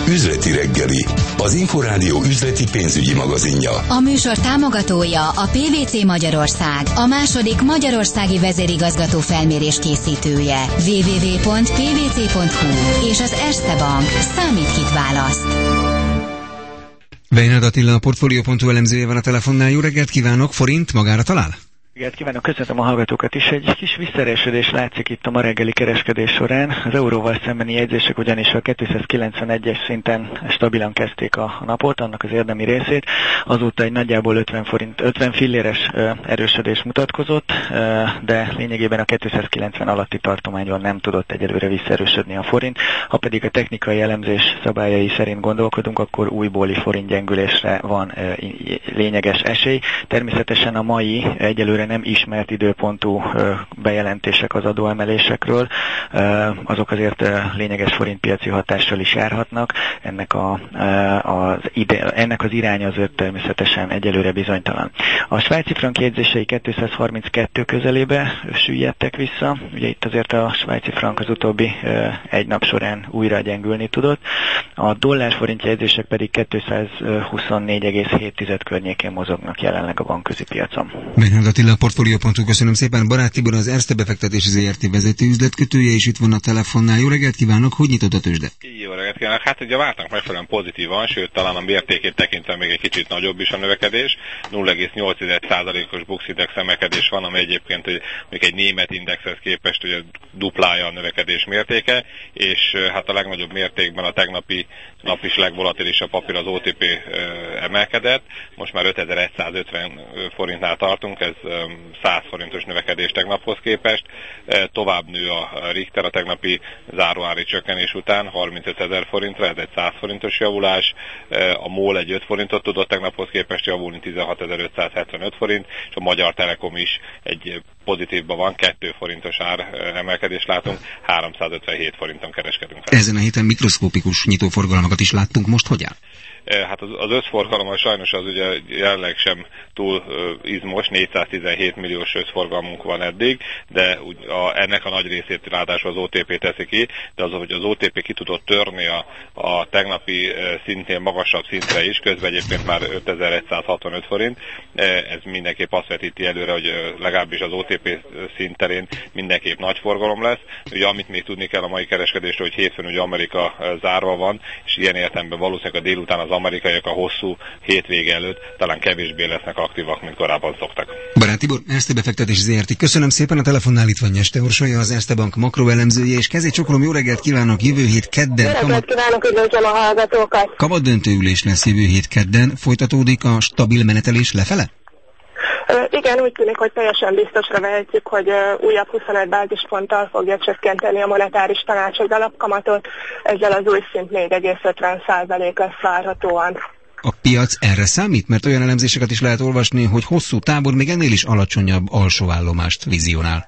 Üzleti reggeli, az Inforádió üzleti pénzügyi magazinja. A műsor támogatója a PwC Magyarország, a második magyarországi vezérigazgató felmérés készítője. www.pwc.hu és az Erste Bank. Számít, kit választ. Weinert Attila, a Portfolio.hu elemzője van a telefonnál. Jó reggelt kívánok, forint magára talál? Igen, kívánok, köszöntöm a hallgatókat is. Egy kis visszaesésedés látszik itt a ma reggeli kereskedés során. Az euróval szembeni jegyzések ugyanis a 291-es szinten stabilan kezdték a napot, annak az érdemi részét. Azóta egy nagyjából 50 filléres erősödés mutatkozott, de lényegében a 290 alatti tartományon nem tudott egyelőre visszaerősödni a forint. Ha pedig a technikai elemzés szabályai szerint gondolkodunk, akkor újbóli forint gyengülésre van lényeges esély. Természetesen a mai egyelőre nem ismert időpontú bejelentések az adóemelésekről, azok azért lényeges forintpiaci hatással is járhatnak. Ennek az iránya azért természetesen egyelőre bizonytalan. A svájci frank jegyzései 232 közelébe süllyedtek vissza. Ugye itt azért a svájci frank az utóbbi egy nap során újra gyengülni tudott. A dollár-forint jegyzések pedig 224,7 környékén mozognak jelenleg a bankközi piacon. A Portfolio.hu, köszönöm szépen. Barát Tibor, az Erste befektetési ZRT vezető üzletkötője, és itt van a telefonnál. Jó reggelt kívánok, hogy nyitott a tőzsde? Jó reggelt kívánok. Hát ugye vártak megfelelően pozitívan, sőt talán a mértékét tekintve még egy kicsit nagyobb is a növekedés. 0,8%-os Bux Index emelkedés van, ami egyébként még egy német indexhez képest ugye duplája a növekedés mértéke, és hát a legnagyobb mértékben a tegnapi nap is legvolatilisabb papír az OTP emelkedett. Most már 5150 forintnál tartunk, ez 100 forintos növekedés tegnaphoz képest. Tovább nő a Richter a tegnapi záróári csökkenés után 35 000 forintra, ez egy 100 forintos javulás. A MOL egy 5 forintot tudott tegnaphoz képest javulni, 16.575 forint, és a Magyar Telekom is egy pozitívban van, 2 forintos ár emelkedést látunk, 357 forinton kereskedünk. Ezen a héten mikroszkópikus nyitóforgalmakat is láttunk, most hogy áll? Hát az összforgalom sajnos az ugye jelenleg sem túl izmos, 417 milliós összforgalmunk van eddig, de ennek a nagy részét ráadásul az OTP teszi ki, de az, hogy az OTP ki tudott törni a tegnapi szintén magasabb szintre is, közben egyébként már 5165 forint, ez mindenképp azt vetíti előre, hogy legalábbis az OTP szinterén mindenképp nagy forgalom lesz. Ugye amit még tudni kell a mai kereskedésről, hogy hétfőn ugye Amerika zárva van, és ilyen értelemben valószínűleg a délután az amerikaiak a hosszú hétvége előtt talán kevésbé lesznek aktívak, mint korábban szoktak. Barát Tibor, Erste befektetési ZRT. Köszönöm szépen, a telefonnál itt van Nyeste Orsolya, az Erste Bank makroelemzője, és kezét csokolom, jó reggelt kívánok, jövő hét kedden. Jó reggelt kívánok, üdvözlöm a hallgatókat. Kamatdöntő ülés lesz jövő hét kedden, folytatódik a stabil menetelés lefele? Igen, úgy tűnik, hogy teljesen biztosra vehetjük, hogy újabb 25 bázisponttal fogja csökkenteni a monetáris tanács az alapkamatot, ezzel az új szint 4,50% lesz várhatóan. A piac erre számít? Mert olyan elemzéseket is lehet olvasni, hogy hosszú távon még ennél is alacsonyabb alsóállomást vizionál.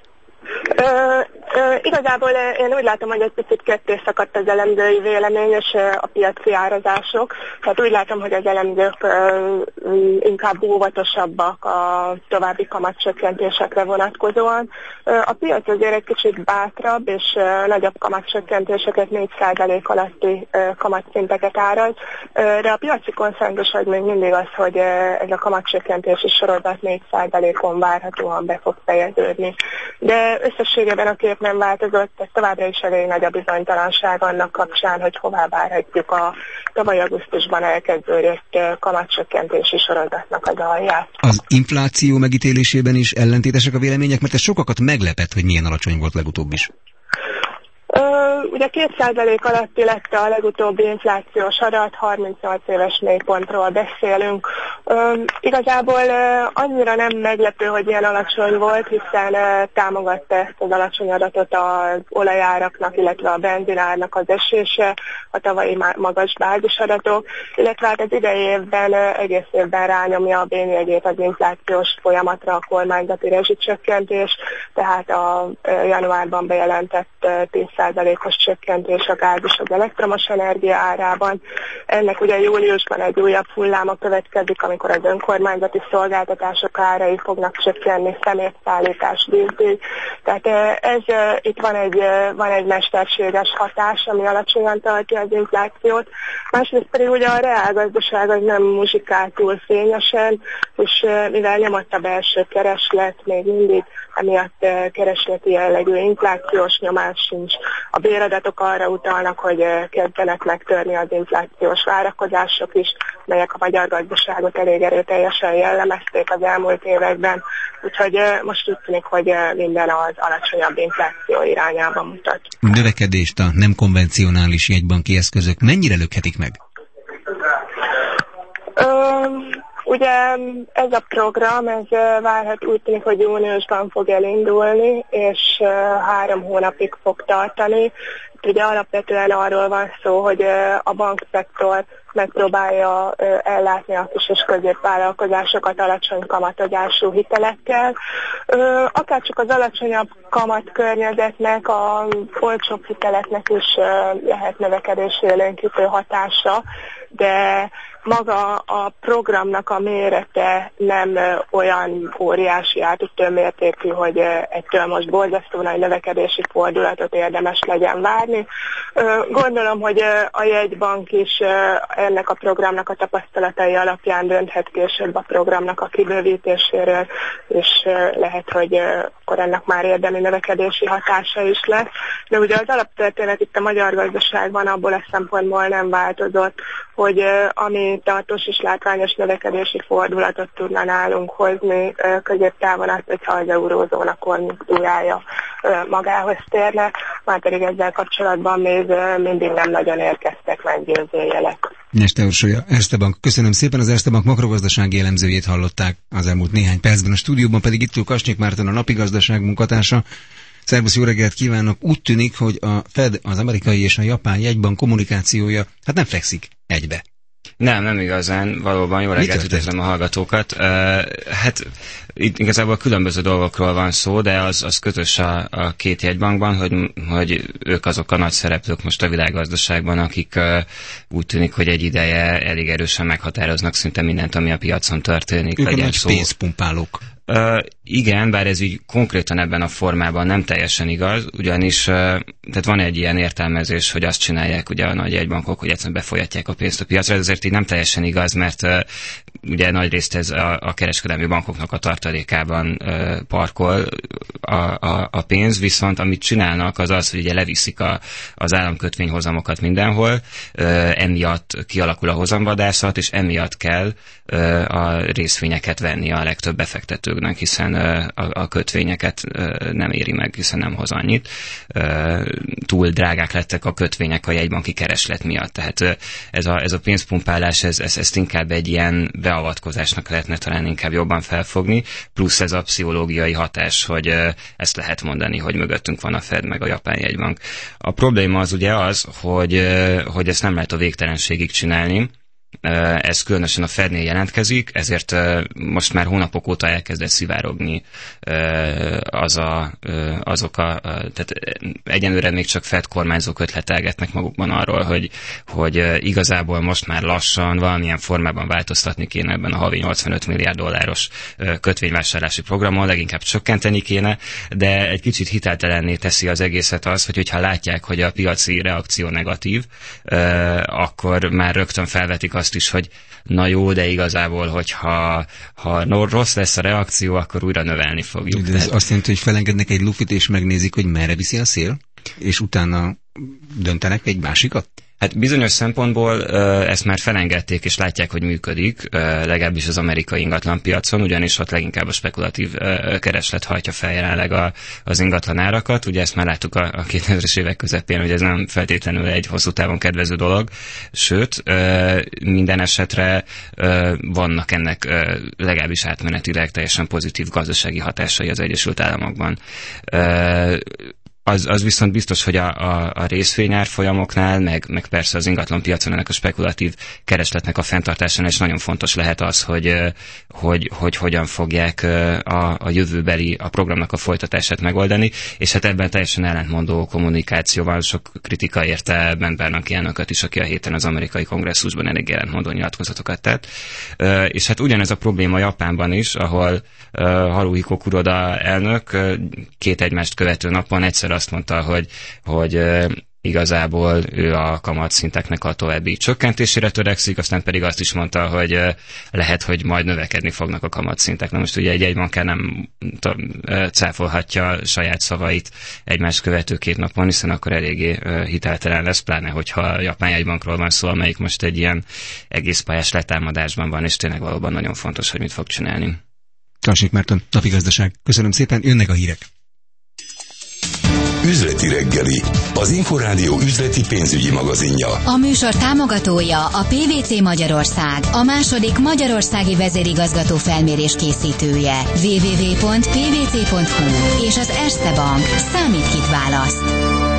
Igazából én úgy látom, hogy egy picit ketté szakadt az elemzői vélemény és a piaci árazások. Tehát úgy látom, hogy az elemzők inkább óvatosabbak a további kamatcsökkentésekre vonatkozóan. A piac azért egy kicsit bátrabb és nagyobb kamatcsökkentéseket, 4% alatti kamatszinteket áraz, de a piaci konszenzus az még mindig az, hogy ez a kamatcsökkentési sorozat 4%-on várhatóan be fog fejeződni. De összességében a kép nem változott, ez továbbra is elég nagy a bizonytalanság annak kapcsán, hogy hová várhatjuk a tavaly augusztusban elkezdődött kamatcsökkentési sorozatnak az alját. Az infláció megítélésében is ellentétesek a vélemények, mert ez sokakat meglepett, hogy milyen alacsony volt legutóbb is. Ugye 2% alatti lett a legutóbbi inflációs adat, 38 éves mélypontról beszélünk. Igazából annyira nem meglepő, hogy ilyen alacsony volt, hiszen támogatta ezt az alacsony adatot az olajáraknak, illetve a benzinárnak az esése, a tavalyi magas bázisadatok, illetve hát az idei évben egész évben rányomja a bénjegyét az inflációs folyamatra a kormányzati rezsicsökkentés, tehát a januárban bejelentett 10%-os százalékos csökkentés a gáz és az elektromos energia árában. Ennek ugye júliusban egy újabb hulláma következik, amikor az önkormányzati szolgáltatások árai fognak csökkenni, szemétszállítás, vízdíj. Tehát itt van egy mesterséges hatás, ami alacsonyan tartja az inflációt. Másrészt pedig ugye a reálgazdaság az nem muzsikál túl fényesen, és mivel nyomott a belső kereslet még mindig, emiatt keresleti jellegű inflációs nyomás sincs. A béradatok arra utalnak, hogy kezdenek megtörni az inflációs várakozások is, melyek a magyar gazdaságot elég erőteljesen jellemezték az elmúlt években. Úgyhogy most úgy tűnik, hogy minden az alacsonyabb infláció irányába mutat. Növekedést a nem konvencionális jegybanki eszközök mennyire lökhetik meg? Ugye ez a program, várhat úgy tűnik, hogy júniusban fog elindulni, és 3 hónapig fog tartani. Itt ugye alapvetően arról van szó, hogy a bankszektor megpróbálja ellátni a kis és középvállalkozásokat alacsony kamatozású hitelekkel. Akárcsak az alacsonyabb kamat környezetnek, a olcsóbb hiteleknek is lehet növekedés élénkítő hatása, de maga a programnak a mérete nem olyan óriási átütő mértékű, hogy ettől most borzasztó nagy növekedési fordulatot érdemes legyen várni. Gondolom, hogy a jegybank is ennek a programnak a tapasztalatai alapján dönthet később a programnak a kibővítéséről, és lehet, hogy akkor ennek már érdemi növekedési hatása is lesz. De ugye az alaptörténet itt a magyar gazdaságban abból a szempontból nem változott, hogy ami tartós és látványos növekedési fordulatot tudna nálunk hozni középtávon azt, hogyha az eurózóna konjunktúrája magához térne, már pedig ezzel kapcsolatban még mindig nem nagyon érkeztek meggyőző jelek. Neste Orsolya, Erste Bank. Köszönöm szépen, az Erste Bank makrogazdasági elemzőjét hallották az elmúlt néhány percben. A stúdióban pedig itt ül Kasnyik Márton, a Napi Gazdaság munkatársa. Szervusz, jó reggelt kívánok! Úgy tűnik, hogy a Fed, az amerikai és a japán jegybank kommunikációja nem fekszik egybe. Nem igazán, valóban jó reggelt, üdvözlöm a hallgatókat. Hát itt igazából különböző dolgokról van szó, de az kötös a két jegybankban, hogy ők azok a nagy szereplők most a világgazdaságban, akik úgy tűnik, hogy egy ideje elég erősen meghatároznak szinte mindent, ami a piacon történik. Ők a nagy pénzpumpálók. Igen, bár ez így konkrétan ebben a formában nem teljesen igaz, ugyanis tehát van egy ilyen értelmezés, hogy azt csinálják ugye a nagy jegybankok, hogy egyszerűen befolyatják a pénzt a piacra, ez azért így nem teljesen igaz, mert ugye nagyrészt ez a kereskedelmi bankoknak a tartalékában parkol a pénz, viszont amit csinálnak az az, hogy ugye leviszik az államkötvényhozamokat mindenhol, emiatt kialakul a hozamvadászat, és emiatt kell a részvényeket venni a legtöbb befektetőknek, hiszen a kötvényeket nem éri meg, hiszen nem hoz annyit. Túl drágák lettek a kötvények a jegybanki kereslet miatt. Tehát ez a pénzpumpálás, ezt inkább egy ilyen beavatkozásnak lehetne talán inkább jobban felfogni, plusz ez a pszichológiai hatás, hogy ezt lehet mondani, hogy mögöttünk van a Fed meg a japán jegybank. A probléma az ugye az, hogy ezt nem lehet a végtelenségig csinálni. Ez különösen a Fednél jelentkezik, ezért most már hónapok óta elkezdett szivárogni tehát egyenlőre még csak Fed kormányzók ötletelgetnek magukban arról, hogy igazából most már lassan valamilyen formában változtatni kéne ebben a havi 85 milliárd dolláros kötvényvásárlási programon, leginkább csökkenteni kéne, de egy kicsit hiteltelenné teszi az egészet az, hogyha látják, hogy a piaci reakció negatív, akkor már rögtön felvetik azt is, hogy na jó, de igazából, hogyha rossz lesz a reakció, akkor újra növelni fogjuk. De ez azt jelenti, hogy felengednek egy lufit, és megnézik, hogy merre viszi a szél, és utána döntenek egy másikat? Hát bizonyos szempontból ezt már felengedték, és látják, hogy működik, legalábbis az amerikai ingatlanpiacon, ugyanis ott leginkább a spekulatív kereslet hajtja fel jelenleg az ingatlanárakat. Ugye ezt már láttuk a 2000-es évek közepén, hogy ez nem feltétlenül egy hosszú távon kedvező dolog, sőt, minden esetre vannak ennek legalábbis átmenetileg teljesen pozitív gazdasági hatásai az Egyesült Államokban. az viszont biztos, hogy a részvényárfolyamoknál, meg persze az ingatlan piacon ennek a spekulatív keresletnek a fenntartásánál is nagyon fontos lehet az, hogy hogyan fogják a jövőbeli a programnak a folytatását megoldani, és hát ebben teljesen ellentmondó kommunikáció van, sok kritika érte Ben Bernanke elnököt is, aki a héten az amerikai kongresszusban elég ellentmondó nyilatkozatokat tett. És hát ugyanez a probléma Japánban is, ahol Haruhiko Kuroda elnök 2 egymást követő napon egyszer azt mondta, hogy igazából ő a kamatszinteknek a további csökkentésére törekszik, aztán pedig azt is mondta, hogy lehet, hogy majd növekedni fognak a kamatszintek. Na most ugye egy jegybankár nem cáfolhatja saját szavait egymást követő 2 napon, hiszen akkor eléggé hiteltelen lesz, pláne hogyha a japán jegybankról van szó, amelyik most egy ilyen egész pályás letámadásban van, és tényleg valóban nagyon fontos, hogy mit fog csinálni. Karsnyik Márton, Napigazdaság. Köszönöm szépen, jönnek a hírek. Üzleti reggeli, az Inforádió üzleti pénzügyi magazinja. A műsor támogatója a PwC Magyarország, a második magyarországi vezérigazgató felmérés készítője. www.pwc.hu és az Erste Bank. Számít, kit választ.